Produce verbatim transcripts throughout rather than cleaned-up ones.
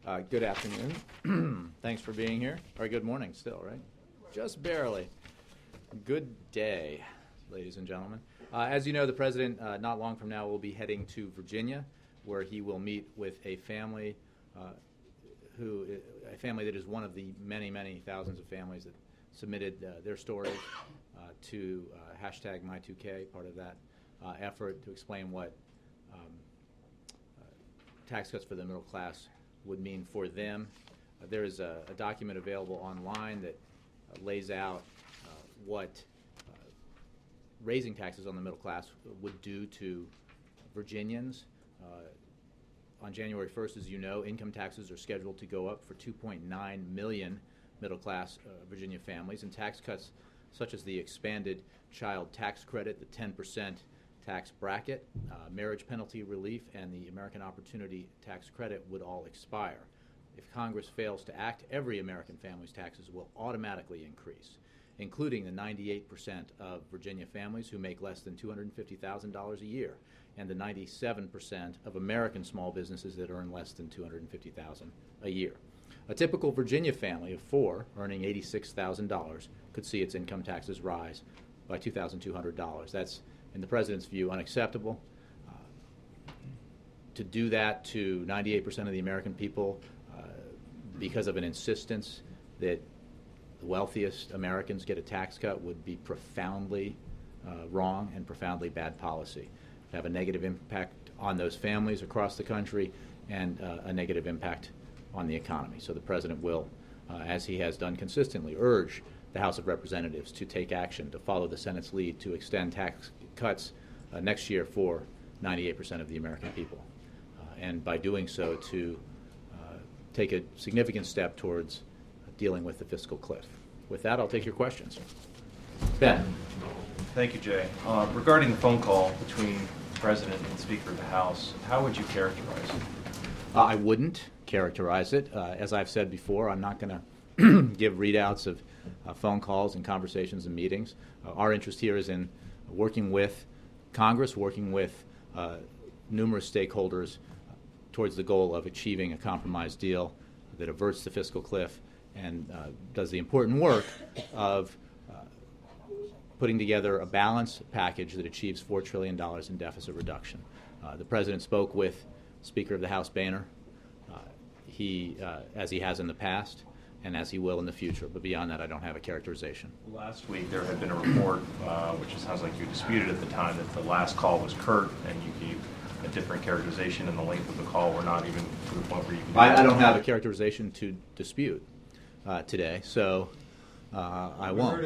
Uh, good afternoon. Thanks for being here. Or good morning still, right? Just barely. Good day, ladies and gentlemen. Uh, as you know, the President, uh, not long from now, will be heading to Virginia, where he will meet with a family uh, who, a family that is one of the many, many thousands of families that submitted uh, their stories uh, to uh, hashtag My two K, part of that uh, effort to explain what um, uh, tax cuts for the middle class would mean for them. Uh, there is a, a document available online that uh, lays out uh, what uh, raising taxes on the middle class would do to Virginians. Uh, on January first, as you know, income taxes are scheduled to go up for two point nine million middle-class uh, Virginia families, and tax cuts such as the expanded child tax credit, the ten percent tax bracket, uh, marriage penalty relief, and the American Opportunity Tax Credit would all expire. If Congress fails to act, every American family's taxes will automatically increase, including the ninety-eight percent of Virginia families who make less than two hundred fifty thousand dollars a year, and the ninety-seven percent of American small businesses that earn less than two hundred fifty thousand dollars a year. A typical Virginia family of four earning eighty-six thousand dollars could see its income taxes rise by two thousand two hundred dollars. That's, in the President's view, unacceptable. Uh, to do that to ninety-eight percent of the American people uh, because of an insistence that the wealthiest Americans get a tax cut would be profoundly uh, wrong and profoundly bad policy. It'd have a negative impact on those families across the country and uh, a negative impact on the economy. So the President will, uh, as he has done consistently, urge the House of Representatives to take action to follow the Senate's lead to extend tax cuts uh, next year for ninety-eight percent of the American people. Uh, and by doing so, to uh, take a significant step towards uh, dealing with the fiscal cliff. With that, I'll take your questions. Ben. Thank you, Jay. Uh, regarding the phone call between the President and the Speaker of the House, how would you characterize it? Uh, I wouldn't characterize it. Uh, as I've said before, I'm not going to give readouts of uh, phone calls and conversations and meetings. Uh, our interest here is in working with Congress, working with uh, numerous stakeholders uh, towards the goal of achieving a compromise deal that averts the fiscal cliff and uh, does the important work of uh, putting together a balanced package that achieves four trillion dollars in deficit reduction. Uh, the President spoke with Speaker of the House Boehner, uh, he, uh, as he has in the past, and as he will in the future. But beyond that, I don't have a characterization. Last week, there had been a report, uh, which it sounds like you disputed at the time, that the last call was curt, and you gave a different characterization, and the length of the call were not even to the point where you can do I, I don't have a characterization to dispute uh, today, so uh, I won't.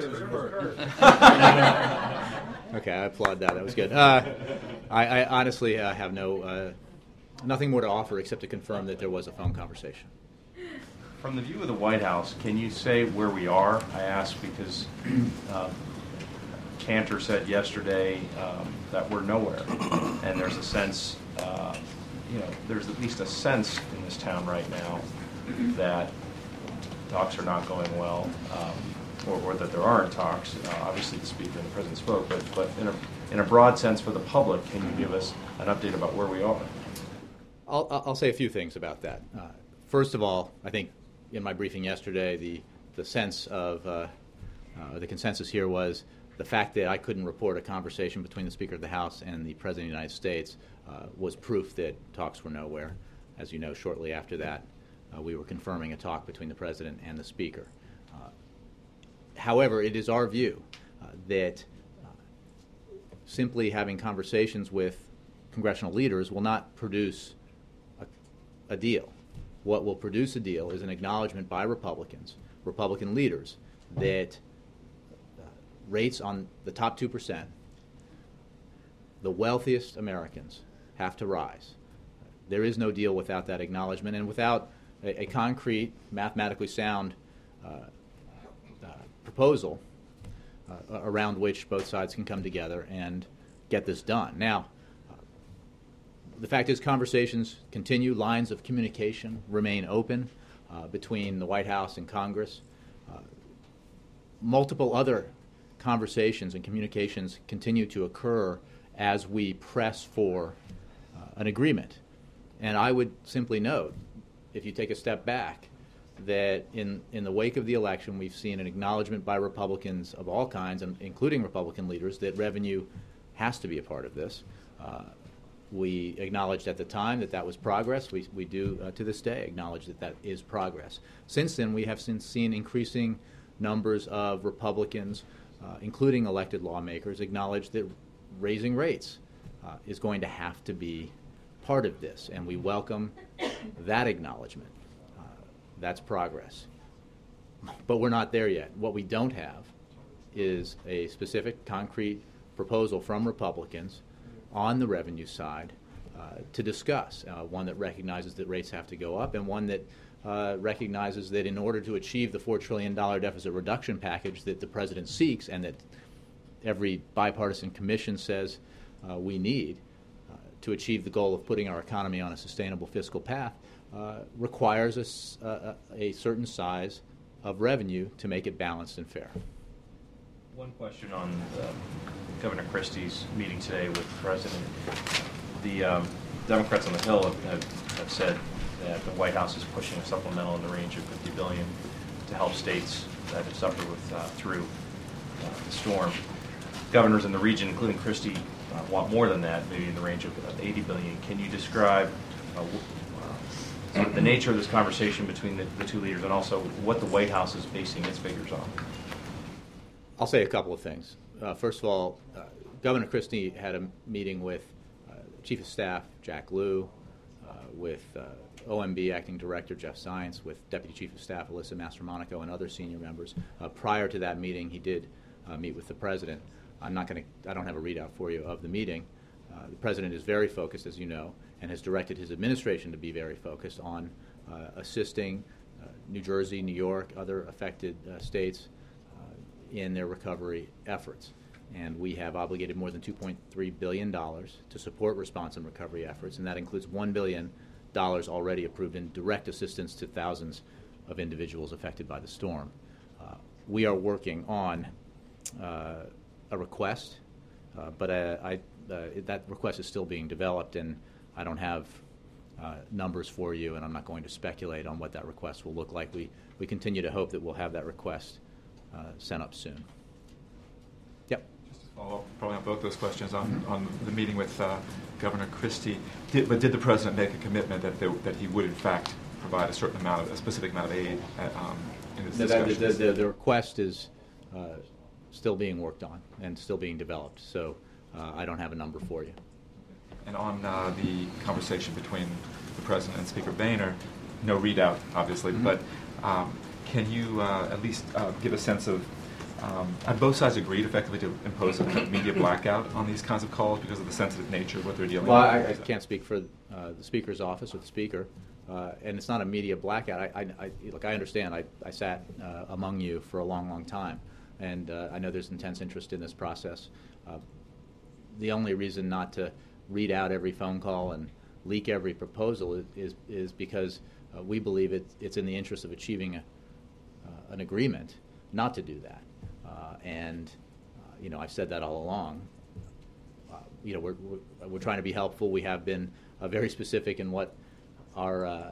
Okay, I applaud that. That was good. Uh, I, I honestly uh, have no uh, nothing more to offer except to confirm that there was a phone conversation. From the view of the White House, can you say where we are? I ask because uh, Cantor said yesterday um, that we're nowhere, and there's a sense, uh, you know, there's at least a sense in this town right now that talks are not going well, um, or, or that there aren't talks. Uh, obviously, the Speaker and the President spoke, but but in a in a broad sense for the public, can you give us an update about where we are? I'll, I'll say a few things about that. Uh, first of all, I think in my briefing yesterday, the, the sense of uh, uh, the consensus here was the fact that I couldn't report a conversation between the Speaker of the House and the President of the United States uh, was proof that talks were nowhere. As you know, shortly after that, uh, we were confirming a talk between the President and the Speaker. Uh, however, it is our view uh, that uh, simply having conversations with congressional leaders will not produce a deal. What will produce a deal is an acknowledgement by Republicans, Republican leaders, that uh, rates on the top two percent, the wealthiest Americans, have to rise. There is no deal without that acknowledgement and without a, a concrete, mathematically sound uh, uh, proposal uh, around which both sides can come together and get this done. Now, the fact is conversations continue. Lines of communication remain open uh, between the White House and Congress. Uh, multiple other conversations and communications continue to occur as we press for uh, an agreement. And I would simply note if you take a step back, that in, in the wake of the election, we've seen an acknowledgement by Republicans of all kinds, and including Republican leaders, that revenue has to be a part of this. Uh, we acknowledged at the time that that was progress. We, we do, uh, to this day, acknowledge that that is progress. Since then, we have since seen increasing numbers of Republicans, uh, including elected lawmakers, acknowledge that raising rates uh, is going to have to be part of this, and we welcome that acknowledgement. That's progress. But we're not there yet. What we don't have is a specific, concrete proposal from Republicans on the revenue side uh, to discuss, uh, one that recognizes that rates have to go up, and one that uh, recognizes that in order to achieve the four trillion dollars deficit reduction package that the President seeks and that every bipartisan commission says uh, we need uh, to achieve the goal of putting our economy on a sustainable fiscal path, Uh, requires a, uh, a certain size of revenue to make it balanced and fair. One question on uh, Governor Christie's meeting today with the President. The um, Democrats on the Hill have, have, have said that the White House is pushing a supplemental in the range of fifty billion dollars to help states that have suffered with, uh, through uh, the storm. Governors in the region, including Christie, uh, want more than that, maybe in the range of eighty billion dollars. Can you describe uh, sort of the nature of this conversation between the, the two leaders, and also what the White House is basing its figures on? I'll say a couple of things. Uh, first of all, uh, Governor Christie had a meeting with uh, Chief of Staff Jack Lew, uh, with uh, O M B Acting Director Jeff Zients, with Deputy Chief of Staff Alyssa Mastromonaco, and other senior members. Uh, prior to that meeting, he did uh, meet with the President. I'm not going to. I don't have a readout for you of the meeting. Uh, the President is very focused, as you know, and has directed his administration to be very focused on uh, assisting uh, New Jersey, New York, other affected uh, states uh, in their recovery efforts. And we have obligated more than two point three billion dollars to support response and recovery efforts, and that includes one billion dollars already approved in direct assistance to thousands of individuals affected by the storm. Uh, we are working on uh, a request, uh, but uh, I, uh, that request is still being developed, and I don't have uh, numbers for you, and I'm not going to speculate on what that request will look like. We, we continue to hope that we'll have that request uh, sent up soon. Yep. Just to follow up probably on both those questions, on, on the meeting with uh, Governor Christie, did, but did the President make a commitment that, there, that he would in fact provide a certain amount of, a specific amount of aid at, um, in his the, discussions? the, the, the request is uh, still being worked on and still being developed, so uh, I don't have a number for you. And on uh, the conversation between the President and Speaker Boehner, no readout, obviously, mm-hmm. but um, can you uh, at least uh, give a sense of, um, have both sides agreed effectively to impose a kind of media blackout on these kinds of calls because of the sensitive nature of what they're dealing well, with? Well, I, I can't speak for uh, the Speaker's office or the Speaker, uh, and it's not a media blackout. I, I, I, look, I understand. I, I sat uh, among you for a long, long time, and uh, I know there's intense interest in this process. Uh, the only reason not to read out every phone call and leak every proposal is is, is because uh, we believe it, it's in the interest of achieving a, uh, an agreement not to do that. Uh, and uh, you know, I've said that all along. Uh, you know, we're, we're we're trying to be helpful. We have been uh, very specific in what our uh,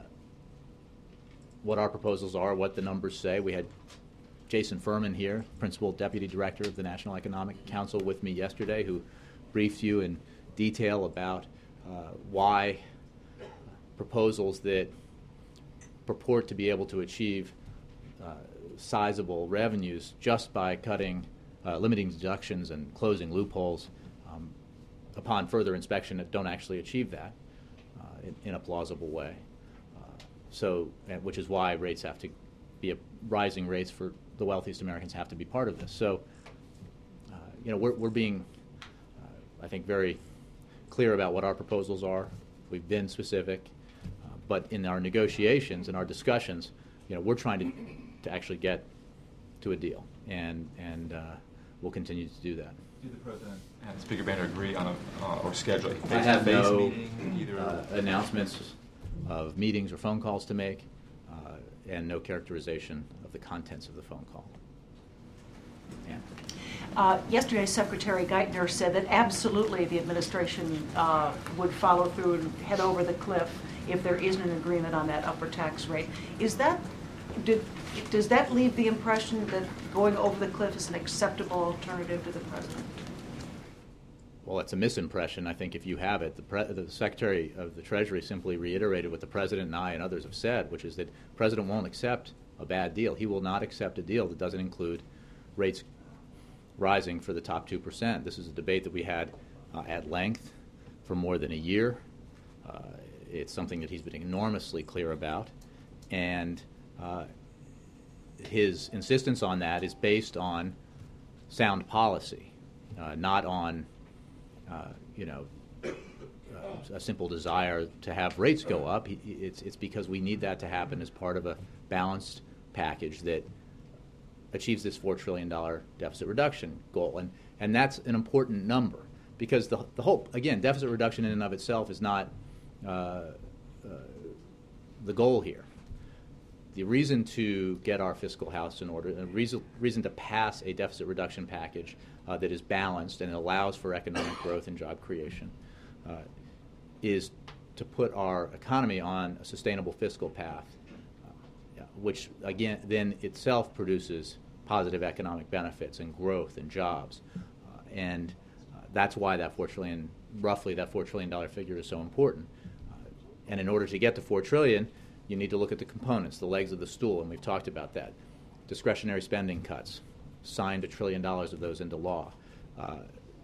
what our proposals are, what the numbers say. We had Jason Furman here, Principal Deputy Director of the National Economic Council, with me yesterday, who briefed you in detail about uh, why proposals that purport to be able to achieve uh, sizable revenues just by cutting, uh, limiting deductions and closing loopholes um, upon further inspection that don't actually achieve that uh, in, in a plausible way. Uh, so, and which is why rates have to be a, rising rates for the wealthiest Americans have to be part of this. So, uh, you know, we're, we're being, uh, I think, very clear about what our proposals are. We've been specific, uh, but in our negotiations and our discussions, you know, we're trying to to actually get to a deal, and and uh, we'll continue to do that. Did the President and Speaker Boehner agree on a uh, or schedule a I have face-to-face no meeting, either uh, announcements of meetings or phone calls to make, uh, and no characterization of the contents of the phone call. Yeah. Uh, yesterday, Secretary Geithner said that absolutely the administration uh, would follow through and head over the cliff if there isn't an agreement on that upper tax rate. Is that, did, does that leave the impression that going over the cliff is an acceptable alternative to the president? Well, it's a misimpression, I think, if you have it. The, pre- the Secretary of the Treasury simply reiterated what the President and I and others have said, which is that the President won't accept a bad deal. He will not accept a deal that doesn't include rates rising for the top two percent. This is a debate that we had uh, at length for more than a year. Uh, it's something that he's been enormously clear about. And uh, his insistence on that is based on sound policy, uh, not on Uh, you know, uh, a simple desire to have rates go up. He, it's, it's because we need that to happen as part of a balanced package that achieves this four trillion dollars deficit reduction goal. And, and that's an important number because the, the whole, again, deficit reduction in and of itself is not uh, uh, the goal here. The reason to get our fiscal house in order, the reason, reason to pass a deficit reduction package uh, that is balanced and allows for economic growth and job creation uh, is to put our economy on a sustainable fiscal path, uh, which, again, then itself produces positive economic benefits and growth and jobs. Uh, and uh, that's why that four trillion dollars, roughly that four trillion dollars figure is so important. Uh, and in order to get to four trillion dollars, you need to look at the components, the legs of the stool, and we've talked about that. Discretionary spending cuts, signed a trillion dollars of those into law. Uh,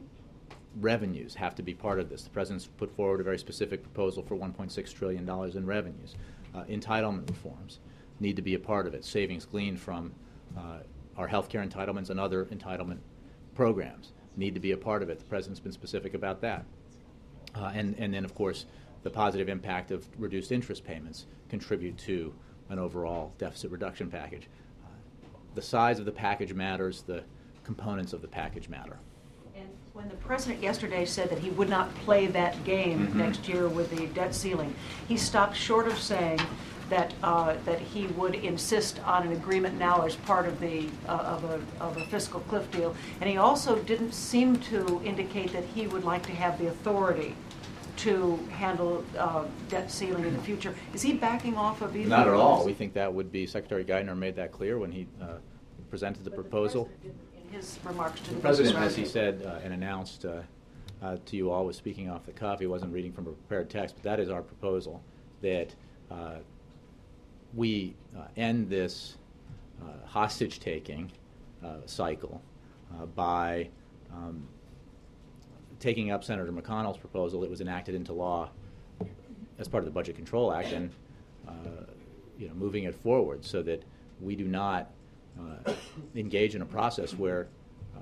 revenues have to be part of this. The President's put forward a very specific proposal for one point six trillion dollars in revenues. Uh, entitlement reforms need to be a part of it. Savings gleaned from uh, our health care entitlements and other entitlement programs need to be a part of it. The President's been specific about that. Uh, and, and then, of course, the positive impact of reduced interest payments contribute to an overall deficit reduction package. Uh, the size of the package matters, the components of the package matter. And when the President yesterday said that he would not play that game Mm-hmm. next year with the debt ceiling, he stopped short of saying that uh, that he would insist on an agreement now as part of the uh, of a of a fiscal cliff deal. And he also didn't seem to indicate that he would like to have the authority to handle uh, debt ceiling in the future. Is he backing off of either? Not at of all. those? We think that would be, Secretary Geithner made that clear when he uh, presented the But proposal. The President didn't, in his remarks to the, The President, Business as he Roundtable. said uh, and announced uh, uh, to you all, was speaking off the cuff. He wasn't reading from a prepared text, but that is our proposal, that uh, we uh, end this uh, hostage-taking uh, cycle uh, by um, taking up Senator McConnell's proposal that was enacted into law as part of the Budget Control Act and uh, you know, moving it forward so that we do not uh, engage in a process where uh,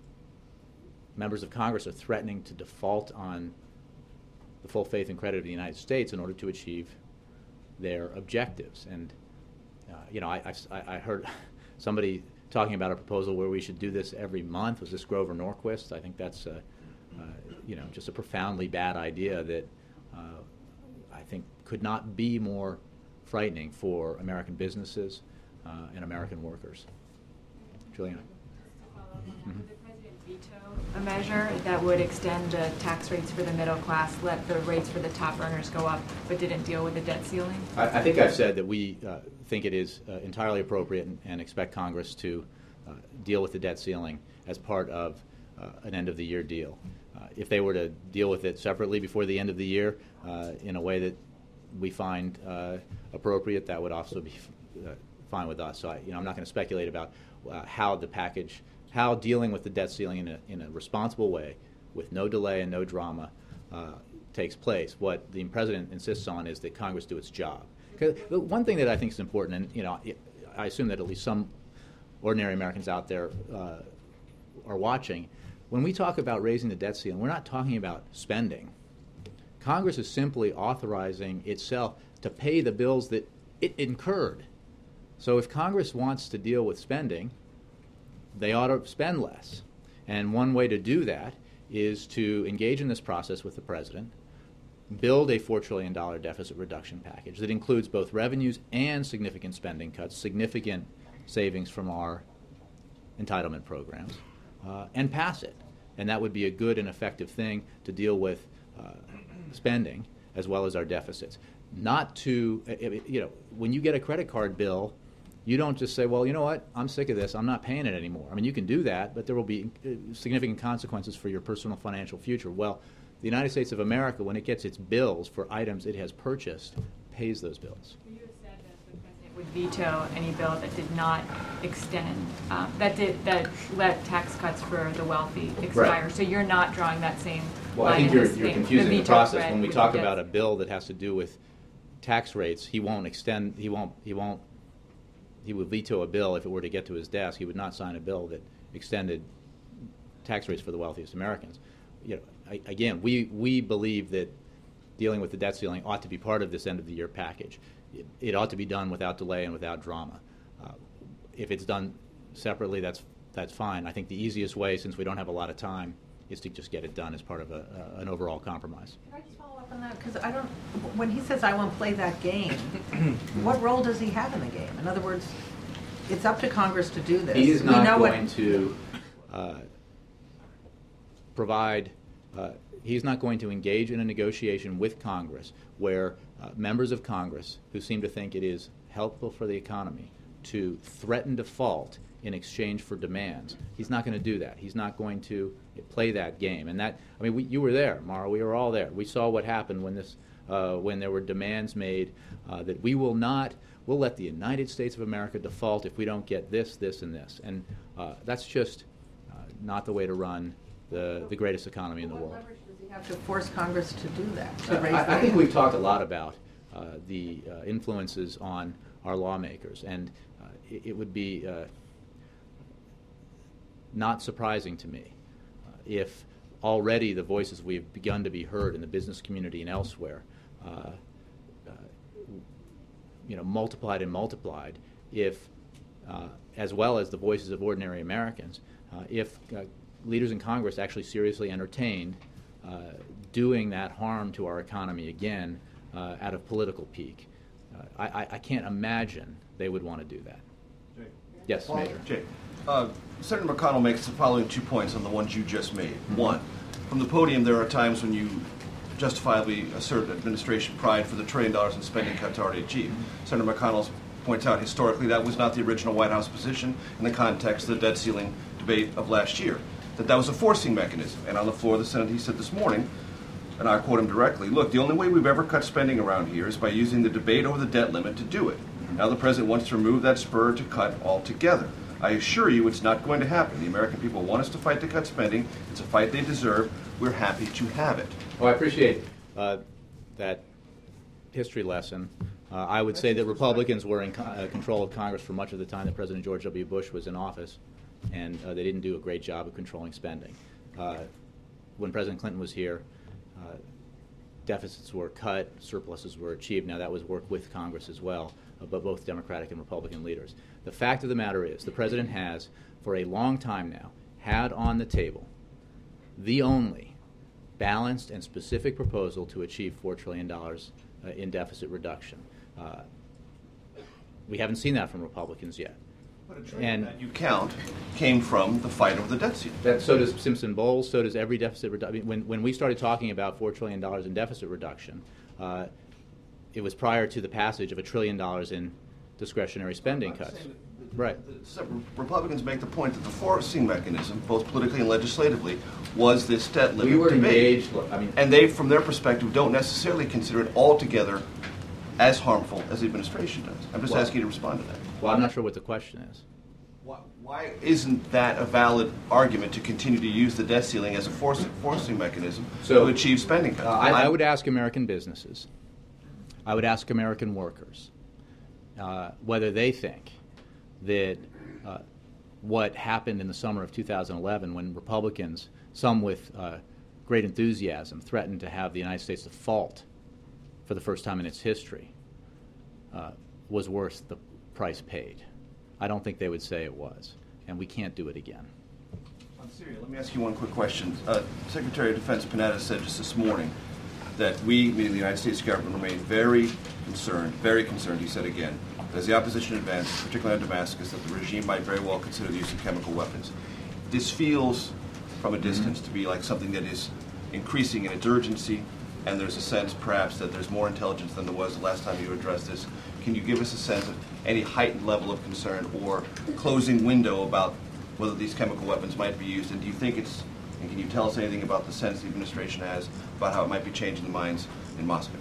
members of Congress are threatening to default on the full faith and credit of the United States in order to achieve their objectives. And uh, you know, I, I, I heard somebody talking about a proposal where we should do this every month. Was this Grover Norquist? I think that's uh, uh, you know, just a profoundly bad idea that uh, I think could not be more frightening for American businesses uh, and American workers. Juliana. Would the President veto a measure that would extend the tax rates for the middle class, let the rates for the top earners go up, but didn't deal with the debt ceiling? I, I think I've said that we uh, think it is uh, entirely appropriate and, and expect Congress to uh, deal with the debt ceiling as part of uh, an end-of-the-year deal. Uh, if they were to deal with it separately before the end of the year uh, in a way that we find uh, appropriate, that would also be uh, fine with us. So I, you know, I'm not going to speculate about uh, how the package, how dealing with the debt ceiling in a, in a responsible way, with no delay and no drama, uh, takes place. What the President insists on is that Congress do its job. 'Cause the one thing that I think is important, and you know, I assume that at least some ordinary Americans out there uh, are watching. When we talk about raising the debt ceiling, we're not talking about spending. Congress is simply authorizing itself to pay the bills that it incurred. So if Congress wants to deal with spending, they ought to spend less. And one way to do that is to engage in this process with the President, build a four trillion dollars deficit reduction package that includes both revenues and significant spending cuts, significant savings from our entitlement programs, uh, and pass it. And that would be a good and effective thing to deal with uh, spending as well as our deficits. not to, you know, when you get a credit card bill, you don't just say, well, you know what, I'm sick of this, I'm not paying it anymore. I mean, you can do that, but there will be significant consequences for your personal financial future. Well, the United States of America, when it gets its bills for items it has purchased, pays those bills. You have said that the president would veto any bill that did not extend, um, that did that let tax cuts for the wealthy expire. Right. So you're not drawing that same Well, I line think in you're, this you're thing. confusing the, veto process. thread When we with talk the about a debt- bill that has to do with tax rates, he won't extend, he won't, he won't, he would veto a bill if it were to get to his desk. He would not sign a bill that extended tax rates for the wealthiest Americans. You know, I, again, we, we believe that dealing with the debt ceiling ought to be part of this end of the year package. It, it ought to be done without delay and without drama. Uh, if it's done separately, that's that's fine. I think the easiest way, since we don't have a lot of time, is to just get it done as part of a, uh, an overall compromise. Can I just follow up on that? Because I don't, when he says, I won't play that game, what role does he have in the game? In other words, it's up to Congress to do this. He is We not know what- going to uh, provide, uh, he's not going to engage in a negotiation with Congress where uh, members of Congress who seem to think it is helpful for the economy to threaten default in exchange for demands. He's not going to do that. He's not going to play that game. And that, I mean, we, you were there, Mara. We were all there. We saw what happened when this, uh, when there were demands made uh, that we will not, we'll let the United States of America default if we don't get this, this, and this. And uh, that's just uh, not the way to run the, the greatest economy in the What world. leverage does he have to force Congress to do that, to Uh, raise I, the I think we've talked a lot about uh, the uh, influences on our lawmakers, and uh, it, it would be uh, not surprising to me uh, if already the voices we've begun to be heard in the business community and elsewhere, uh, uh, you know, multiplied and multiplied, if, uh, as well as the voices of ordinary Americans, uh, if uh, leaders in Congress actually seriously entertained uh, doing that harm to our economy again uh, out of political pique. Uh, I, I can't imagine they would want to do that. Jay. Yes, Well, Major. Jay, uh, Senator McConnell makes the following two points on the ones you just made. One, from the podium, there are times when you justifiably assert administration pride for the trillion dollars in spending cuts already achieved. Senator McConnell points out historically that was not the original White House position in the context of the debt ceiling debate of last year, that that was a forcing mechanism. And on the floor of the Senate, he said this morning, and I quote him directly, look, the only way we've ever cut spending around here is by using the debate over the debt limit to do it. Now the president wants to remove that spur to cut altogether. I assure you it's not going to happen. The American people want us to fight to cut spending. It's a fight they deserve. We're happy to have it. Well, I appreciate uh, that history lesson. Uh, I would say that Republicans were in co- uh, control of Congress for much of the time that President George W. Bush was in office, and uh, they didn't do a great job of controlling spending. Uh, when President Clinton was here, uh, deficits were cut, surpluses were achieved. Now, that was work with Congress as well, uh, but both Democratic and Republican leaders. The fact of the matter is, the president has, for a long time now, had on the table the only balanced and specific proposal to achieve four trillion dollars uh, in deficit reduction. Uh, we haven't seen that from Republicans yet. But a trillion And that you count came from the fight over the debt ceiling. that, so does Simpson Bowles, so does every deficit reduction. When, when we started talking about four trillion dollars in deficit reduction, uh, it was prior to the passage of a trillion dollars in discretionary spending I'm not cuts. saying that the- Right. the- some Republicans make the point that the forcing mechanism, both politically and legislatively, was this debt limit We were debate. engaged, I mean, And they, from their perspective, don't necessarily consider it altogether as harmful as the administration does. I'm just Well- asking you to respond to that. well, I'm not sure what the question is. Why, why isn't that a valid argument to continue to use the debt ceiling as a force, forcing mechanism So, to achieve spending cuts? Uh, I, I would ask American businesses, I would ask American workers, uh, whether they think that uh, what happened in the summer of two thousand eleven when Republicans, some with uh, great enthusiasm, threatened to have the United States default for the first time in its history, uh, was worth the price paid. I don't think they would say it was, and we can't do it again. On Syria, let me ask you one quick question. Uh, Secretary of Defense Panetta said just this morning that we, meaning the United States government, remain very concerned, very concerned, he said again, that as the opposition advances, particularly on Damascus, that the regime might very well consider the use of chemical weapons. This feels, from a distance, to be like something that is increasing in its urgency. and there's a sense perhaps that there's more intelligence than there was the last time you addressed this. Can you give us a sense of any heightened level of concern or closing window about whether these chemical weapons might be used? And do you think it's, and can you tell us anything about the sense the administration has about how it might be changing the minds in Moscow?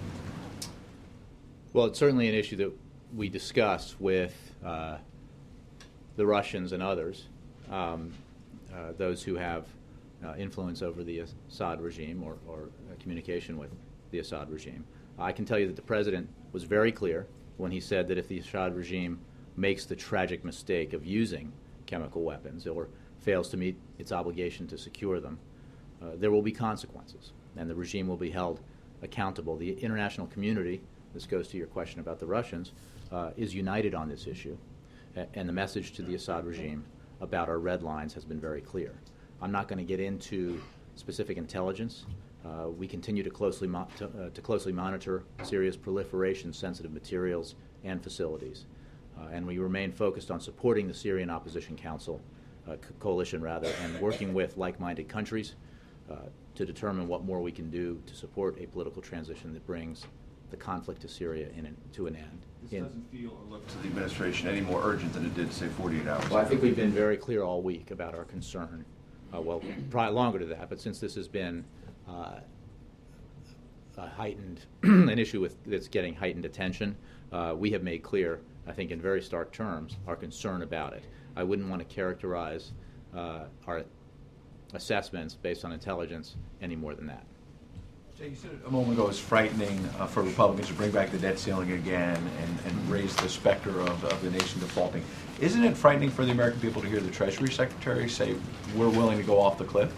Well, it's certainly an issue that we discuss with uh, the Russians and others, um, uh, those who have uh, influence over the Assad regime or, or uh, communication with the Assad regime. I can tell you that the president was very clear when he said that if the Assad regime makes the tragic mistake of using chemical weapons or fails to meet its obligation to secure them, uh, there will be consequences, and the regime will be held accountable. The international community, this goes to your question about the Russians, uh, is united on this issue, a- and the message to the Assad regime about our red lines has been very clear. I'm not going to get into specific intelligence. Uh, we continue to closely mo- to, uh, to closely monitor Syria's proliferation, sensitive materials, and facilities, uh, and we remain focused on supporting the Syrian Opposition Council uh, co- coalition, rather, and working with like-minded countries uh, to determine what more we can do to support a political transition that brings the conflict to Syria in an, to an end. This In, doesn't feel or look to the administration any more urgent than it did, say, forty-eight hours well, I ago. think we've been very clear all week about our concern. Uh, well, probably longer to that, but since this has been uh, a heightened, an issue with that's getting heightened attention, uh, we have made clear, I think in very stark terms, our concern about it. I wouldn't want to characterize uh, our assessments based on intelligence any more than that. Jay, you said a moment ago it's frightening uh, for Republicans to bring back the debt ceiling again and, and raise the specter of, of the nation defaulting. Isn't it frightening for the American people to hear the Treasury Secretary say we're willing to go off the cliff?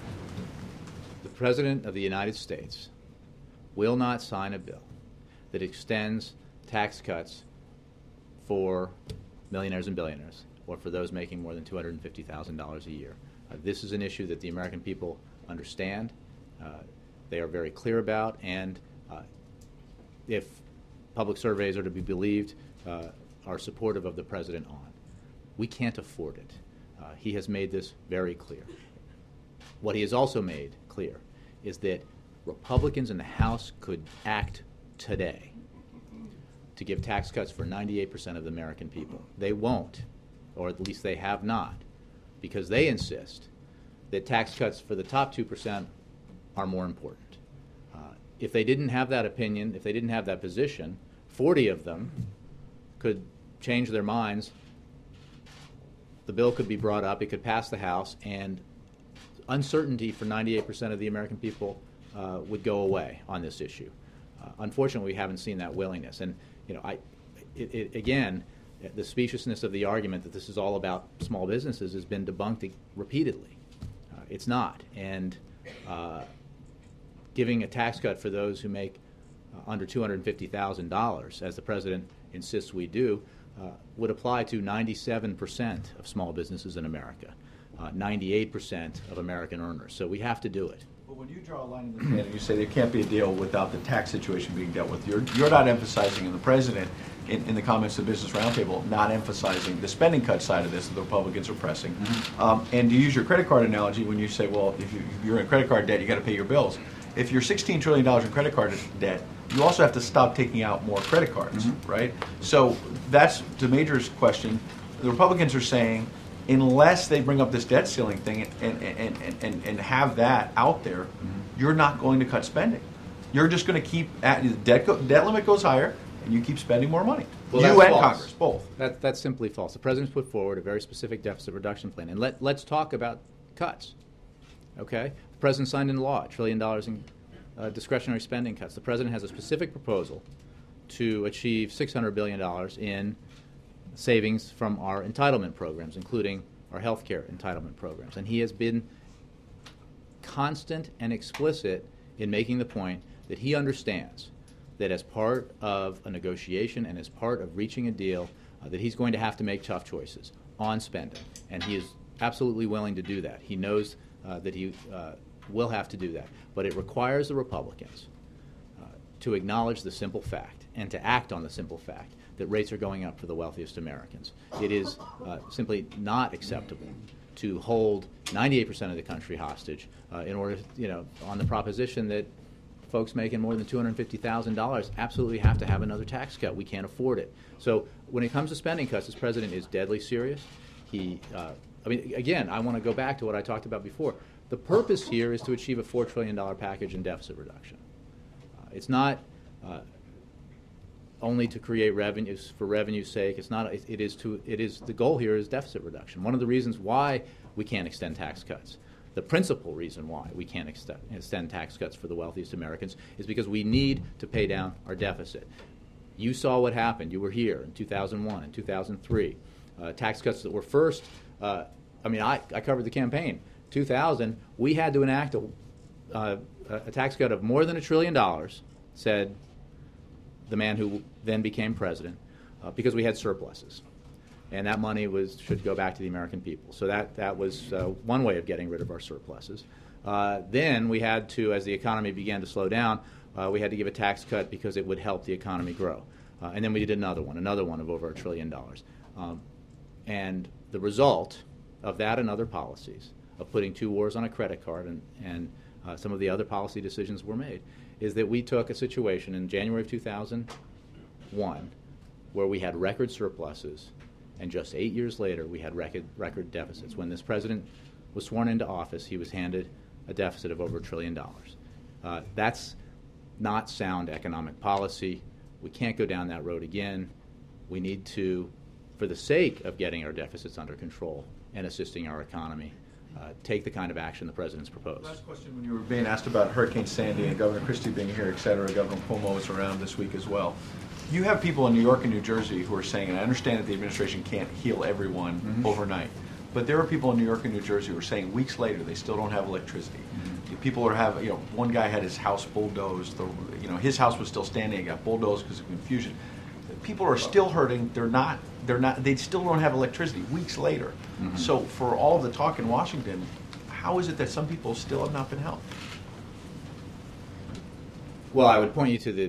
The President of the United States will not sign a bill that extends tax cuts for millionaires and billionaires or for those making more than two hundred fifty thousand dollars a year. Uh, this is an issue that the American people understand. Uh, they are very clear about, and uh, if public surveys are to be believed, uh, are supportive of the president on. We can't afford it. Uh, he has made this very clear. What he has also made clear is that Republicans in the House could act today to give tax cuts for ninety-eight percent of the American people. They won't, or at least they have not, because they insist that tax cuts for the top two percent are more important. Uh, if they didn't have that opinion, if they didn't have that position, forty of them could change their minds. The bill could be brought up, it could pass the House, and uncertainty for ninety-eight percent of the American people uh, would go away on this issue. Uh, unfortunately, we haven't seen that willingness. And, you know, I, it, it, again, the speciousness of the argument that this is all about small businesses has been debunked repeatedly. Uh, it's not. And uh, giving a tax cut for those who make uh, under two hundred fifty thousand dollars, as the president insists we do, uh, would apply to ninety-seven percent of small businesses in America, uh, ninety-eight percent of American earners. So we have to do it. But when you draw a line in the sand and you say there can't be a deal without the tax situation being dealt with, you're, you're not emphasizing, and the president, in, in the comments to the Business Roundtable, not emphasizing the spending cut side of this that the Republicans are pressing. Mm-hmm. um, and to use your credit card analogy, when you say, well, if, you, if you're in credit card debt, you got to pay your bills. If you're sixteen trillion dollars in credit card debt, you also have to stop taking out more credit cards, mm-hmm. right? So that's, to Major's question, the Republicans are saying, unless they bring up this debt ceiling thing and, and, and, and, and have that out there, mm-hmm. you're not going to cut spending. You're just going to keep, at, the debt, go, debt limit goes higher, and you keep spending more money. Well, you that's and false. Congress, both. That, that's simply false. The president's put forward a very specific deficit reduction plan. And let, let's talk about cuts, okay? The president signed into law a trillion dollars in uh, discretionary spending cuts. The president has a specific proposal to achieve six hundred billion dollars in savings from our entitlement programs, including our health care entitlement programs. And he has been constant and explicit in making the point that he understands that as part of a negotiation and as part of reaching a deal, uh, that he's going to have to make tough choices on spending. And he is absolutely willing to do that. He knows uh, that he uh, will have to do that. But it requires the Republicans uh, to acknowledge the simple fact and to act on the simple fact that rates are going up for the wealthiest Americans. It is uh, simply not acceptable to hold ninety-eight percent of the country hostage uh, in order, you know, on the proposition that folks making more than two hundred fifty thousand dollars absolutely have to have another tax cut. We can't afford it. So when it comes to spending cuts, this president is deadly serious. He, uh, I mean, again, I want to go back to what I talked about before. The purpose here is to achieve a four trillion dollars package in deficit reduction. Uh, it's not uh, only to create revenues for revenue's sake. It's not. It, it is to. It is the goal here is deficit reduction. One of the reasons why we can't extend tax cuts, the principal reason why we can't extend, extend tax cuts for the wealthiest Americans, is because we need to pay down our deficit. You saw what happened. You were here in two thousand one and two thousand three. Uh, tax cuts that were first. Uh, I mean, I, I covered the campaign. two thousand, we had to enact a, uh, a tax cut of more than a trillion dollars, said the man who then became president, uh, because we had surpluses. And that money was should go back to the American people. So that, that was uh, one way of getting rid of our surpluses. Uh, then we had to, as the economy began to slow down, uh, we had to give a tax cut because it would help the economy grow. Uh, and then we did another one, another one of over a trillion dollars. Um, and the result of that and other policies, of putting two wars on a credit card and, and uh, some of the other policy decisions were made, is that we took a situation in January of two thousand one where we had record surpluses, and just eight years later we had record, record deficits. When this president was sworn into office, he was handed a deficit of over a trillion dollars. Uh, that's not sound economic policy. We can't go down that road again. We need to, for the sake of getting our deficits under control and assisting our economy, uh, take the kind of action the president's proposed. Last question, when you were being asked about Hurricane Sandy and Governor Christie being here, et cetera, Governor Cuomo was around this week as well. You have people in New York and New Jersey who are saying, and I understand that the administration can't heal everyone mm-hmm. overnight, but there are people in New York and New Jersey who are saying weeks later they still don't have electricity. Mm-hmm. People are having, you know, one guy had his house bulldozed, the, you know, his house was still standing, it got bulldozed because of confusion. People are still hurting. They're not. They're not. They still don't have electricity weeks later. Mm-hmm. So, for all of the talk in Washington, how is it that some people still have not been helped? Well, I would point you to the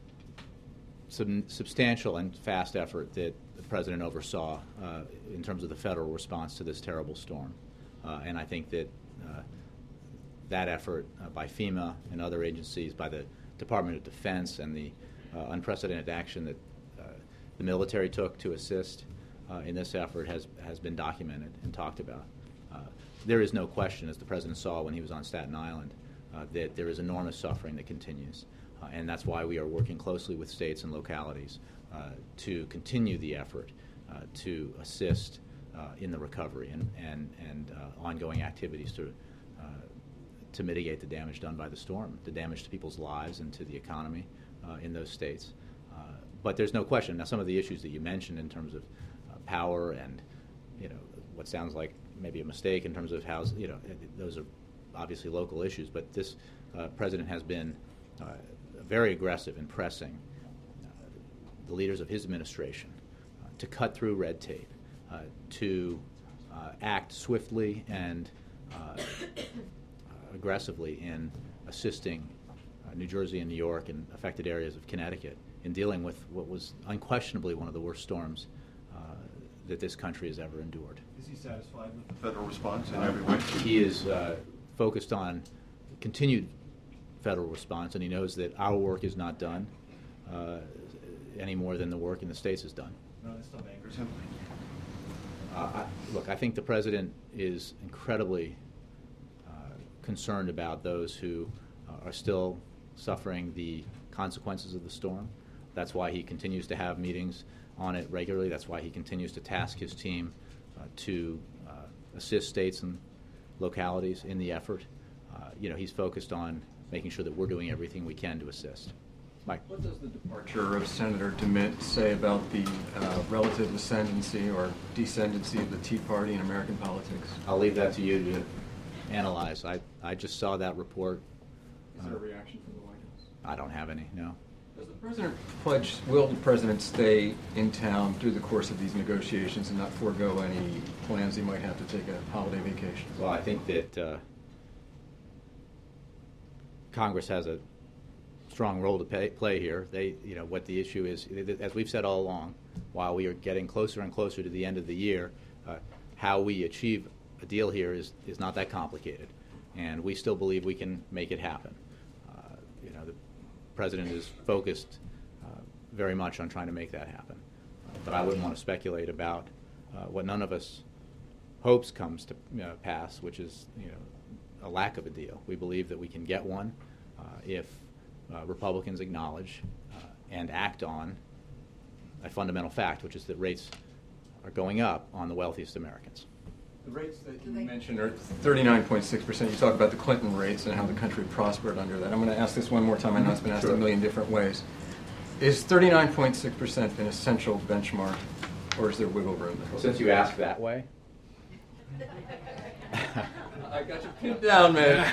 sub- substantial and fast effort that the president oversaw uh, in terms of the federal response to this terrible storm, uh, and I think that uh, that effort uh, by FEMA and other agencies, by the Department of Defense, and the uh, unprecedented action that the military took to assist uh, in this effort has, has been documented and talked about. Uh, there is no question, as the president saw when he was on Staten Island, uh, that there is enormous suffering that continues. Uh, and that's why we are working closely with states and localities uh, to continue the effort uh, to assist uh, in the recovery and, and, and uh, ongoing activities to, uh, to mitigate the damage done by the storm, the damage to people's lives and to the economy uh, in those states. But there's no question. Now, some of the issues that you mentioned in terms of uh, power and, you know, what sounds like maybe a mistake in terms of how, you know, those are obviously local issues. But this uh, president has been uh, very aggressive in pressing uh, the leaders of his administration uh, to cut through red tape, uh, to uh, act swiftly and uh, aggressively in assisting uh, New Jersey and New York and affected areas of Connecticut in dealing with what was unquestionably one of the worst storms uh, that this country has ever endured. Is he satisfied with the federal response in every way? He is uh, focused on continued federal response, and he knows that our work is not done uh, any more than the work in the states is done. No, that still angers him. Uh, I, look, I think the president is incredibly uh, concerned about those who uh, are still suffering the consequences of the storm. That's why he continues to have meetings on it regularly. That's why he continues to task his team uh, to uh, assist states and localities in the effort. Uh, you know, he's focused on making sure that we're doing everything we can to assist. Mike. What does the departure of Senator DeMint say about the uh, relative ascendancy or descendancy of the Tea Party in American politics? I'll leave that to you to analyze. I, I just saw that report. Is there a reaction from the White House? I don't have any, no. Does the president pledge, will the president stay in town through the course of these negotiations and not forego any plans he might have to take a holiday vacation? Well, I think that uh, Congress has a strong role to pay, play here. They, you know, what the issue is, as we've said all along, while we are getting closer and closer to the end of the year, uh, how we achieve a deal here is, is not that complicated. And we still believe we can make it happen. Uh, you know, the President is focused uh, very much on trying to make that happen. Uh, but I wouldn't want to speculate about uh, what none of us hopes comes to you know, pass, which is you know a lack of a deal. We believe that we can get one uh, if uh, Republicans acknowledge uh, and act on a fundamental fact, which is that rates are going up on the wealthiest Americans. The rates that you mentioned are thirty-nine point six percent. You talk about the Clinton rates and how the country prospered under that. I'm going to ask this one more time. I know it's been asked Sure. a million different ways. Is thirty-nine point six percent an essential benchmark, or is there wiggle room there? Well, since you ask that way, I got you pinned down, man.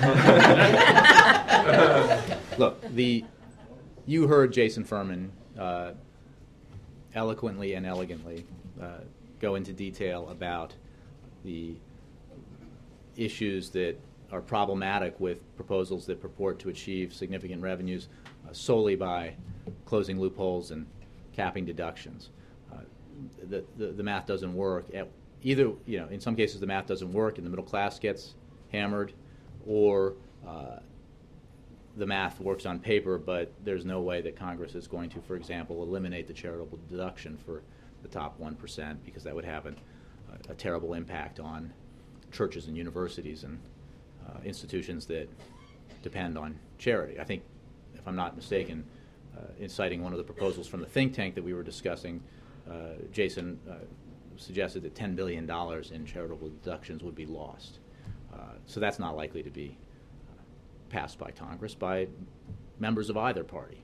look, the you heard Jason Furman uh, eloquently and elegantly uh, go into detail about the issues that are problematic with proposals that purport to achieve significant revenues uh, solely by closing loopholes and capping deductions. Uh, the, the the math doesn't work. At either, you know, in some cases the math doesn't work and the middle class gets hammered, or uh, the math works on paper, but there's no way that Congress is going to, for example, eliminate the charitable deduction for the top one percent, because that would have an, a, a terrible impact on churches and universities and uh, institutions that depend on charity. I think, if I'm not mistaken, uh, in citing one of the proposals from the think tank that we were discussing, uh, Jason uh, suggested that ten billion dollars in charitable deductions would be lost. Uh, so that's not likely to be uh, passed by Congress, by members of either party.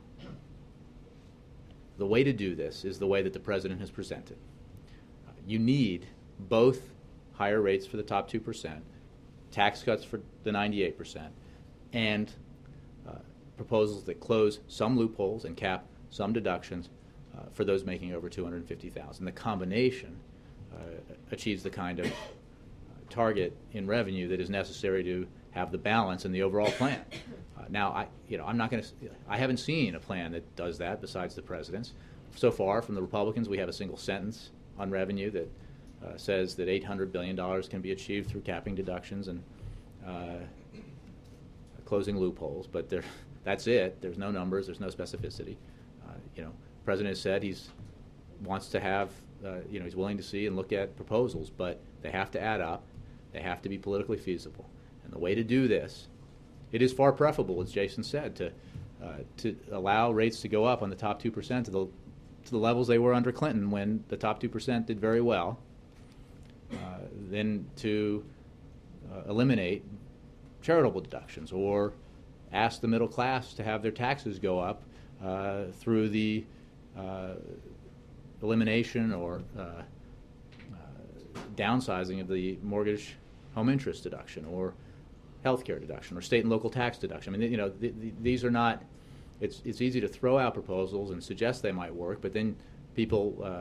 The way to do this is the way that the President has presented. Uh, you need both higher rates for the top two percent, tax cuts for the ninety-eight percent, and uh, proposals that close some loopholes and cap some deductions uh, for those making over two hundred fifty thousand dollars. The combination uh, achieves the kind of uh, target in revenue that is necessary to have the balance in the overall plan. Uh, now, I, you know, I'm not going to. I haven't seen a plan that does that besides the President's. So far, from the Republicans, we have a single sentence on revenue that uh, says that eight hundred billion dollars can be achieved through capping deductions and uh, closing loopholes. But there, that's it. There's no numbers. There's no specificity. Uh, you know, the President has said he's wants to have. Uh, you know, he's willing to see and look at proposals, but they have to add up. They have to be politically feasible. And the way to do this, it is far preferable, as Jason said, to uh, to allow rates to go up on the top two percent to the to the levels they were under Clinton, when the top two percent did very well, uh, than to uh, eliminate charitable deductions or ask the middle class to have their taxes go up uh, through the uh, elimination or uh, uh, downsizing of the mortgage home interest deduction or health care deduction or state and local tax deduction. I mean, you know, th th these are not, it's, it's easy to throw out proposals and suggest they might work, but then people uh,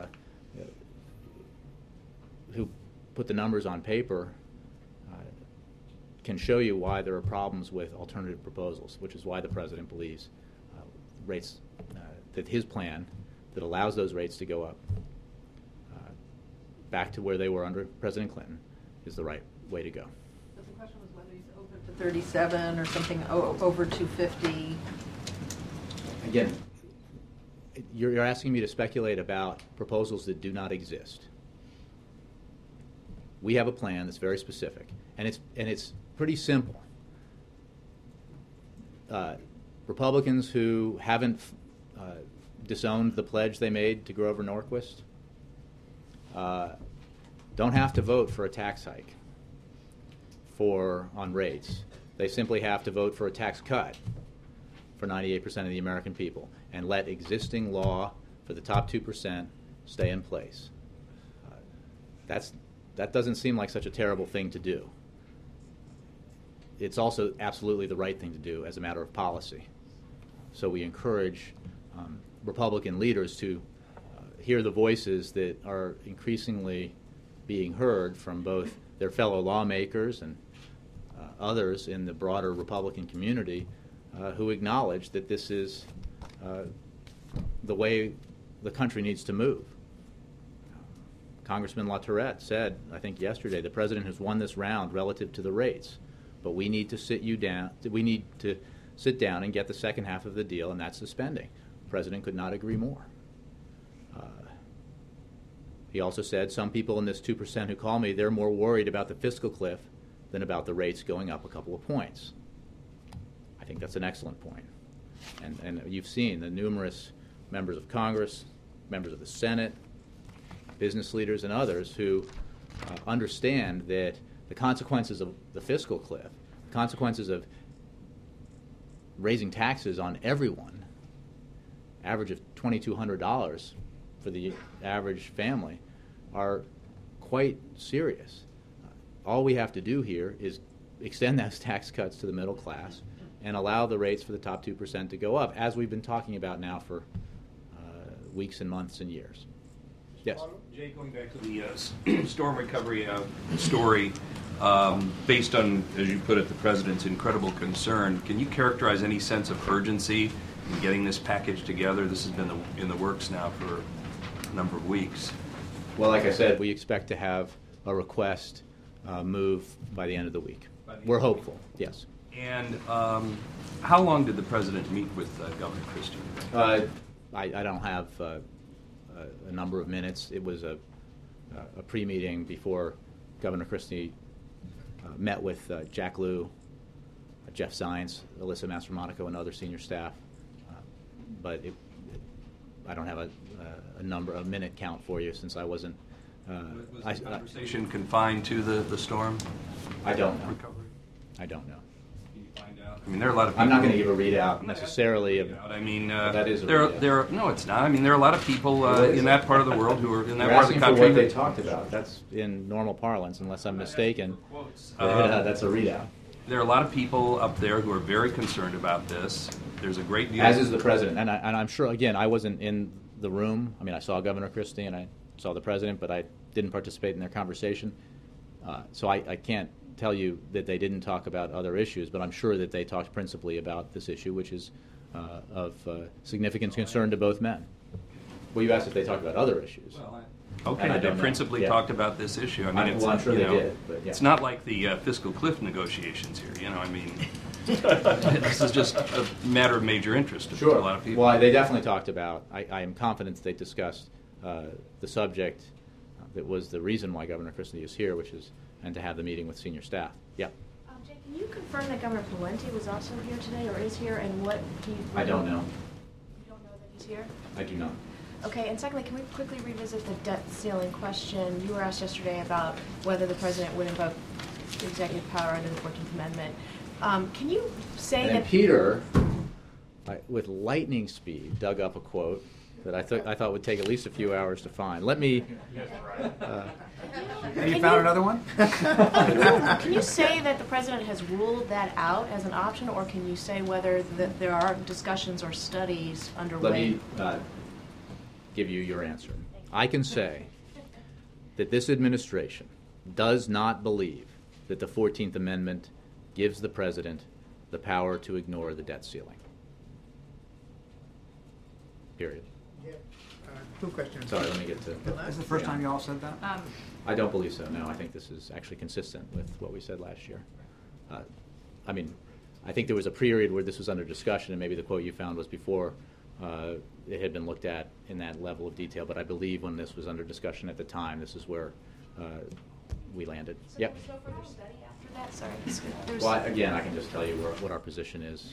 who put the numbers on paper uh, can show you why there are problems with alternative proposals, which is why the President believes uh, rates, uh, that his plan that allows those rates to go up uh, back to where they were under President Clinton is the right way to go. But the question was whether he's open to thirty-seven or something o over two fifty. Again, you're, you're asking me to speculate about proposals that do not exist. We have a plan that's very specific, and it's and it's pretty simple. Uh, Republicans who haven't uh, disowned the pledge they made to Grover Norquist uh, don't have to vote for a tax hike for on rates. They simply have to vote for a tax cut for ninety-eight percent of the American people and let existing law for the top two percent stay in place. Uh, that's, that doesn't seem like such a terrible thing to do. It's also absolutely the right thing to do as a matter of policy. So we encourage um, Republican leaders to uh, hear the voices that are increasingly being heard from both their fellow lawmakers and uh, others in the broader Republican community uh, who acknowledge that this is uh, the way the country needs to move. Congressman LaTourette said, I think yesterday, the President has won this round relative to the rates, but we need to sit you down, we need to sit down and get the second half of the deal, and that's the spending. The president could not agree more. Uh, he also said some people in this two percent who call me, they're more worried about the fiscal cliff than about the rates going up a couple of points. I think that's an excellent point. And, and you've seen the numerous members of Congress, members of the Senate, business leaders, and others who uh, understand that the consequences of the fiscal cliff, the consequences of raising taxes on everyone, average of twenty-two hundred dollars for the average family, are quite serious. Uh, all we have to do here is extend those tax cuts to the middle class and allow the rates for the top two percent to go up, as we've been talking about now for uh, weeks and months and years. Yes? Jay, going back to the uh, storm recovery uh, story, um, based on, as you put it, the President's incredible concern, can you characterize any sense of urgency in getting this package together? This has been the, in the works now for a number of weeks. Well, like I said, we expect to have a request uh, move by the end of the week. The We're hopeful, yes. And um, how long did the President meet with uh, Governor Christie? Uh, I, I don't have uh, a, a number of minutes. It was a, a pre-meeting before Governor Christie uh, met with uh, Jack Lew, uh, Jeff Zients, Alyssa Mastromonaco, and other senior staff. Uh, but it, it, I don't have a, a number, a minute count for you since I wasn't. Uh, was I, the conversation I, confined to the, the storm? I don't know. Recovery? I don't know. I mean, there are a lot of people. I'm not going to give a readout necessarily. Of, I mean, uh, that is a there, readout. there. Are, no, it's not. I mean, there are a lot of people uh, in that part of the world who are in that You're part of the asking country. for what they talked about. That's in normal parlance, unless I'm mistaken. Uh, Uh, that's a readout. There are a lot of people up there who are very concerned about this. There's a great deal. As is the president, and, I, and I'm sure. Again, I wasn't in the room. I mean, I saw Governor Christie and I saw the president, but I didn't participate in their conversation. Uh, so I, I can't tell you that they didn't talk about other issues, but I'm sure that they talked principally about this issue, which is uh, of uh, significant concern to both men. Well, you asked if they talked about other issues. Well, I, okay, I they don't principally yeah. talked about this issue. I mean, I'm, it's, well, I'm sure you they know, did. But yeah. It's not like the uh, fiscal cliff negotiations here. You know, I mean, this is just a matter of major interest to Sure. a lot of people. Well, they definitely talked about. I, I am confident that they discussed uh, the subject that was the reason why Governor Christie is here, which is and to have the meeting with senior staff. Yeah. Um, Jay, can you confirm that Governor Pawlenty was also here today, or is here, and what he? I don't know. You don't know that he's here? I do not. Okay, and secondly, can we quickly revisit the debt ceiling question? You were asked yesterday about whether the president would invoke the executive power under the fourteenth Amendment. Um, can you say And that? then Peter, I, with lightning speed, dug up a quote that I thought I thought would take at least a few hours to find. Let me. Uh, And you found another one? Can you, can you say that the president has ruled that out as an option, or can you say whether the, there are discussions or studies underway? Let me uh, give you your answer. I can say that this administration does not believe that the fourteenth Amendment gives the president the power to ignore the debt ceiling. Period. Yeah. Uh, two questions. Sorry, let me get to. This is the first time you all said that? Um, I don't believe so, no. I think this is actually consistent with what we said last year. Uh, I mean, I think there was a period where this was under discussion, and maybe the quote you found was before uh, it had been looked at in that level of detail, but I believe when this was under discussion at the time, this is where uh, we landed. So Yep. there's no further study after that? Sorry. this- there's- Well, I- again, I can just tell you where, what our position is.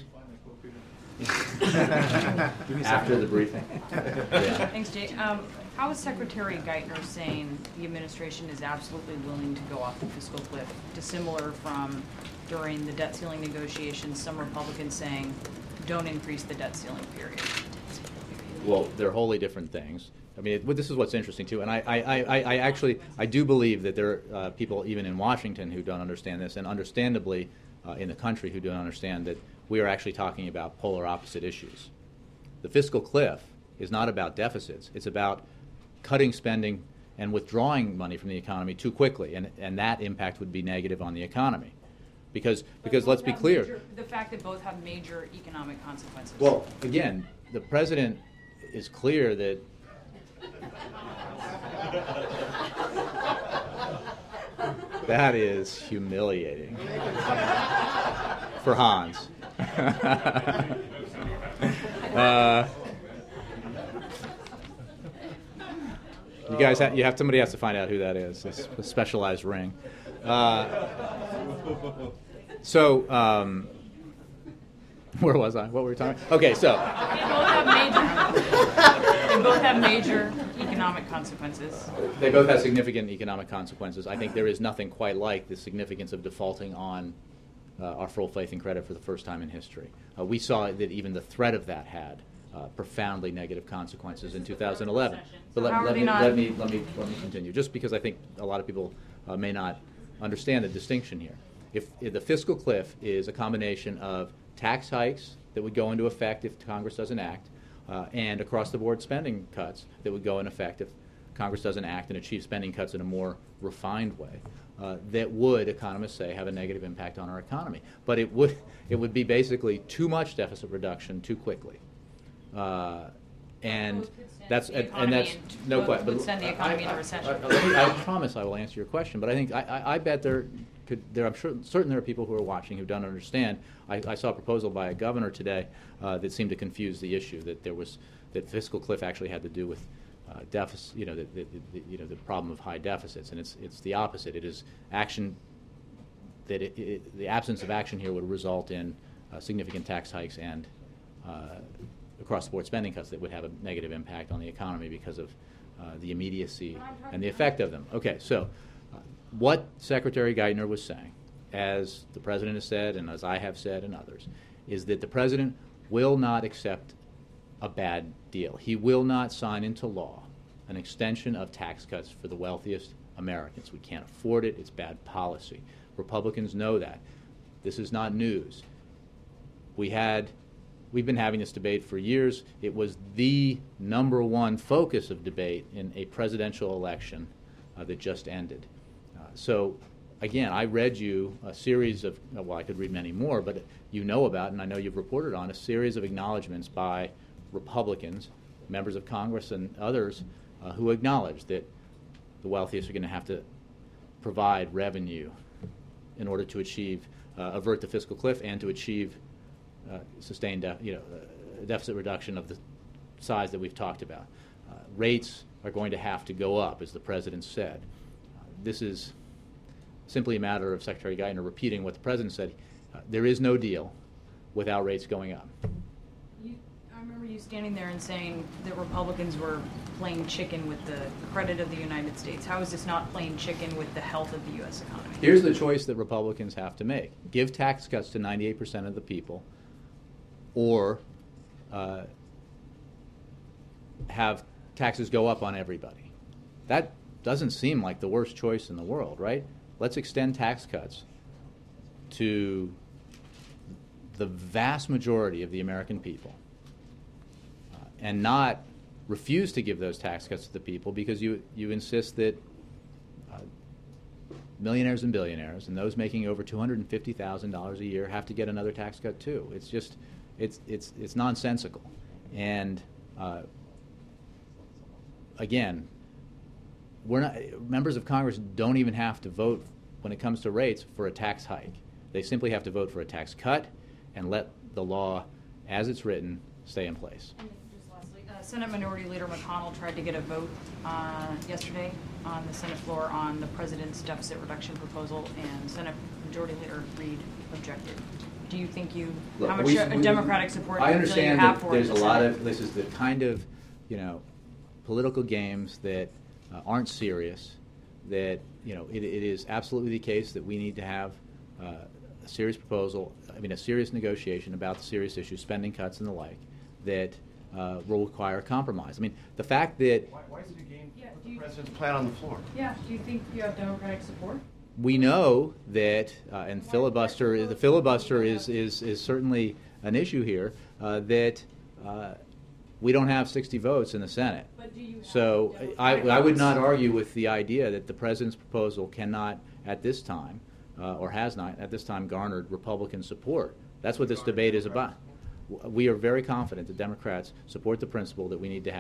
After the briefing. Yeah. Thanks, Jay. Um, how is Secretary Geithner saying the administration is absolutely willing to go off the fiscal cliff, dissimilar from during the debt ceiling negotiations, some Republicans saying, don't increase the debt ceiling period? Well, they're wholly different things. I mean, it, this is what's interesting too, and I, I, I, I actually I do believe that there are uh, people even in Washington who don't understand this, and understandably uh, in the country who don't understand that we are actually talking about polar opposite issues. The fiscal cliff is not about deficits; it's about cutting spending and withdrawing money from the economy too quickly, and and that impact would be negative on the economy, because because let's be clear. Major, the fact that both have major economic consequences. Well, again, the president is clear that. That is humiliating for Hans. uh, you guys, ha- you have somebody has to find out who that is. It's a specialized ring. Uh, so, um, where was I? What were we talking about? Okay, so. They both have major, they both have major economic consequences. They both have significant economic consequences. I think there is nothing quite like the significance of defaulting on uh, our full faith and credit for the first time in history. Uh, we saw that even the threat of that had uh, profoundly negative consequences in two thousand eleven. But let, How are let, they me, not- let me let me let me continue, just because I think a lot of people uh, may not understand the distinction here. If, if the fiscal cliff is a combination of tax hikes that would go into effect if Congress doesn't act, uh, and across-the-board spending cuts that would go in effect if Congress doesn't act and achieve spending cuts in a more refined way, uh, that would, economists say, have a negative impact on our economy. But it would it would be basically too much deficit reduction too quickly, uh, and that's and, and that's no question. Would send the economy into recession. I, I, I promise I will answer your question, but I think I, I, I bet there could there I'm sure certain there are people who are watching who don't understand. I, I saw a proposal by a governor today uh, that seemed to confuse the issue, that there was that fiscal cliff actually had to do with uh, deficit, you know, the, the, the you know the problem of high deficits, and it's it's the opposite. It is action that it, it, the absence of action here would result in uh, significant tax hikes and uh, across-the-board spending cuts that would have a negative impact on the economy because of uh, the immediacy and the effect of them. Okay, so uh, what Secretary Geithner was saying, as the President has said and as I have said and others, is that the President will not accept a bad deal. He will not sign into law an extension of tax cuts for the wealthiest Americans. We can't afford it. It's bad policy. Republicans know that. This is not news. We had We've been having this debate for years. It was the number one focus of debate in a presidential election uh, that just ended. Uh, so, again, I read you a series of, well, I could read many more, but you know about, and I know you've reported on, a series of acknowledgments by Republicans, members of Congress and others, uh, who acknowledge that the wealthiest are going to have to provide revenue in order to achieve, uh, avert the fiscal cliff and to achieve Uh, sustained, de- you know, uh, deficit reduction of the size that we've talked about. Uh, rates are going to have to go up, as the President said. Uh, this is simply a matter of Secretary Geithner repeating what the President said. Uh, there is no deal without rates going up. You, I remember you standing there and saying that Republicans were playing chicken with the credit of the United States. How is this not playing chicken with the health of the U S economy? Here's the choice that Republicans have to make. Give tax cuts to ninety-eight percent of the people, or uh, have taxes go up on everybody. That doesn't seem like the worst choice in the world, right? Let's extend tax cuts to the vast majority of the American people uh, and not refuse to give those tax cuts to the people because you, you insist that uh, millionaires and billionaires and those making over two hundred fifty thousand dollars a year have to get another tax cut too. It's just It's it's it's nonsensical, and uh, again, we're not members of Congress don't even have to vote when it comes to rates for a tax hike. They simply have to vote for a tax cut and let the law, as it's written, stay in place. And just lastly, uh, Senate Minority Leader McConnell tried to get a vote uh, yesterday on the Senate floor on the President's deficit reduction proposal, and Senate Majority Leader Reid objected. Do you think you, Look, how much we, uh, we, Democratic support I do you feel you understand have that for there's it a in the lot Senate? of, this is the kind of, you know, political games that uh, aren't serious, that, you know, it, it is absolutely the case that we need to have uh, a serious proposal, I mean, a serious negotiation about the serious issues, spending cuts and the like, that uh, will require compromise. I mean, the fact that... Why, why is it a game Yeah, with do the you- president's plan on the floor? Yeah, do you think you have Democratic support? We know that, uh, and filibuster, the filibuster is, is, is certainly an issue here, uh, that uh, we don't have sixty votes in the Senate. But do you have So I, Democratic I would votes? not argue with the idea that the President's proposal cannot, at this time, uh, or has not, at this time, garnered Republican support. That's what this debate is about. W- We are very confident that Democrats support the principle that we need to have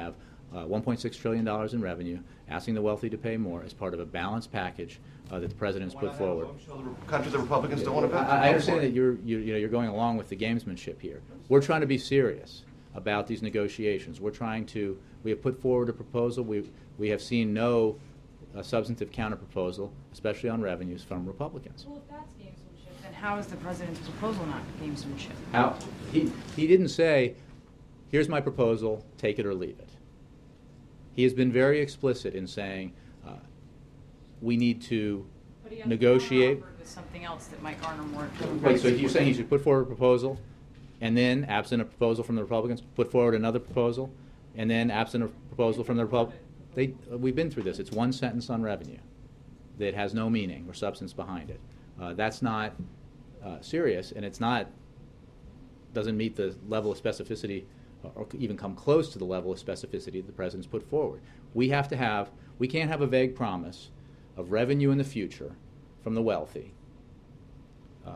uh, one point six trillion dollars in revenue, asking the wealthy to pay more as part of a balanced package uh, that the president's put forward. Country the Republicans don't want to bet. I, I understand that you're, you, you know, you're going along with the gamesmanship here. We're trying to be serious about these negotiations. We're trying to, we have put forward a proposal. We, we have seen no uh, substantive counterproposal, especially on revenues, from Republicans. Well, if that's gamesmanship, then how is the president's proposal not gamesmanship? How, he, he didn't say, here's my proposal, take it or leave it. He has been very explicit in saying uh, we need to But he has negotiate. with something else that might garner more. Wait, so you're saying he should put forward a proposal, and then, absent a proposal from the Republicans, put forward another proposal, and then, absent a proposal from the Republicans? They, we've been through this. It's one sentence on revenue that has no meaning or substance behind it. Uh, that's not uh, serious, and it's not, doesn't meet the level of specificity or even come close to the level of specificity that the president's put forward. We have to have, we can't have a vague promise of revenue in the future from the wealthy, uh,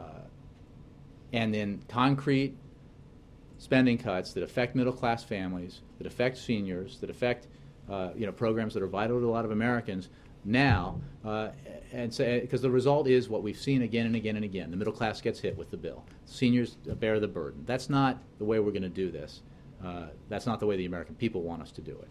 and then concrete spending cuts that affect middle-class families, that affect seniors, that affect uh, you know, programs that are vital to a lot of Americans now, uh, and say, because the result is what we've seen again and again and again. The middle class gets hit with the bill. Seniors bear the burden. That's not the way we're going to do this. Uh, that's not the way the American people want us to do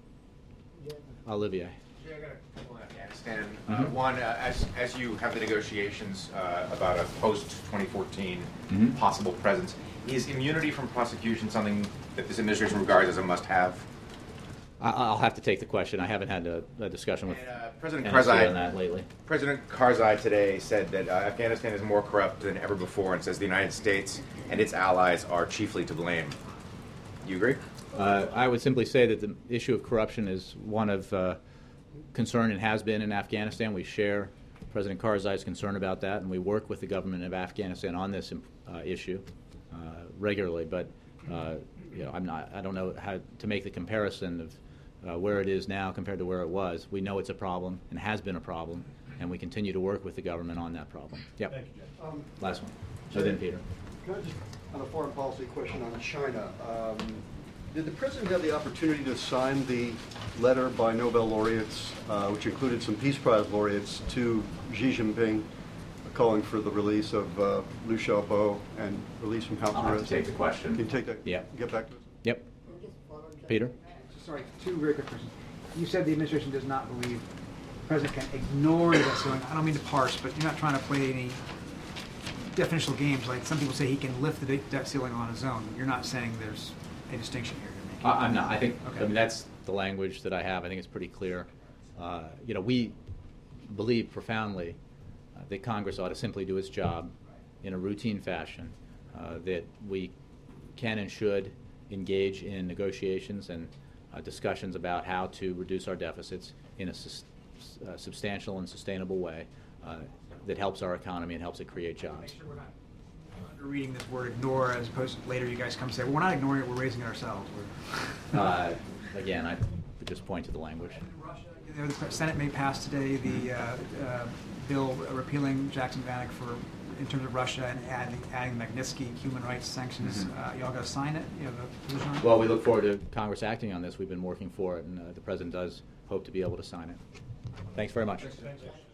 it. Olivier. Yeah, I got a couple on Afghanistan. Uh, Mhm. one, uh, as as you have the negotiations uh, about a post twenty fourteen Mhm. possible presence, is immunity from prosecution something that this administration regards as a must-have? I- I'll have to take the question. I haven't had a, a discussion with And, uh, President N S C Karzai on that lately. President Karzai today said that uh, Afghanistan is more corrupt than ever before, and says the United States and its allies are chiefly to blame. You agree? Uh, I would simply say that the issue of corruption is one of uh, concern and has been in Afghanistan. We share President Karzai's concern about that, and we work with the government of Afghanistan on this uh, issue uh, regularly. But uh, you know, I'm not. I don't know how to make the comparison of uh, where it is now compared to where it was. We know it's a problem and has been a problem, and we continue to work with the government on that problem. Yep. Thank you, Jeff. Um, Last one. So then, Peter. Can I just, on a foreign policy question on China, um, did the president have the opportunity to sign the letter by Nobel laureates, uh, which included some Peace Prize laureates, to Xi Jinping, calling for the release of uh, Liu Xiaobo and release from house I'll have to arrest? take the question. Can you take that? Yep. Get back to us. Yep. Peter. Sorry, two very quick questions. You said the administration does not believe the president can ignore the debt ceiling. I don't mean to parse, but you're not trying to play any definitional games. Like some people say he can lift the debt ceiling on his own. You're not saying there's a distinction here you're making. I- I'm not. I think Okay. I mean that's the language that I have. I think it's pretty clear. Uh, you know, we believe profoundly uh, that Congress ought to simply do its job in a routine fashion. Uh, that we can and should engage in negotiations and uh, discussions about how to reduce our deficits in a sus- uh, substantial and sustainable way uh, that helps our economy and helps it create jobs. Make sure we're not under reading this word ignore as opposed to later you guys come say, well, we're not ignoring it, we're raising it ourselves. We're Uh, again, I would just point to the language. You know, the Senate may pass today the uh, uh, bill repealing Jackson-Vanik for in terms of Russia and adding, adding Magnitsky human rights sanctions. Mhm. Uh, y'all going to sign it? You have a position on it? Well, we look forward to Congress acting on this. We've been working for it, and uh, the President does hope to be able to sign it. Thanks very much. Thanks.